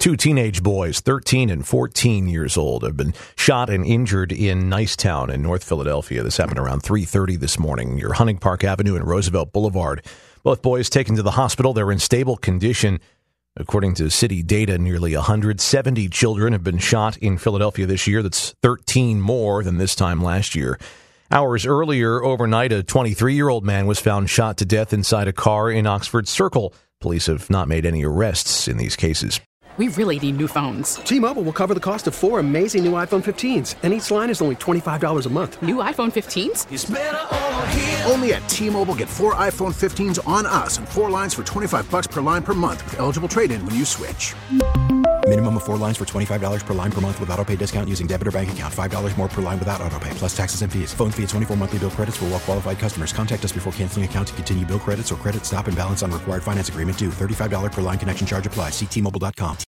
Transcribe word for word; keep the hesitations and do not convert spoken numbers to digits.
Two teenage boys, thirteen and fourteen years old, have been shot and injured in Nicetown in North Philadelphia. This happened around three thirty this morning near Hunting Park Avenue and Roosevelt Boulevard. Both boys taken to the hospital. They're in stable condition. According to city data, nearly one hundred seventy children have been shot in Philadelphia this year. That's thirteen more than this time last year. Hours earlier overnight, a twenty-three-year-old man was found shot to death inside a car in Oxford Circle. Police have not made any arrests in these cases. We really need new phones. T-Mobile will cover the cost of four amazing new iPhone fifteens, and each line is only twenty-five dollars a month. New iPhone fifteens? It's better over here. Only at T-Mobile, get four iPhone fifteens on us and four lines for twenty-five dollars per line per month with eligible trade-in when you switch. Minimum of four lines for twenty-five dollars per line per month with autopay discount using debit or bank account. five dollars more per line without autopay, plus taxes and fees. Phone fee at twenty-four monthly bill credits for well-qualified customers. Contact us before canceling account to continue bill credits or credit stop and balance on required finance agreement due. thirty-five dollars per line connection charge applies. See T Mobile dot com.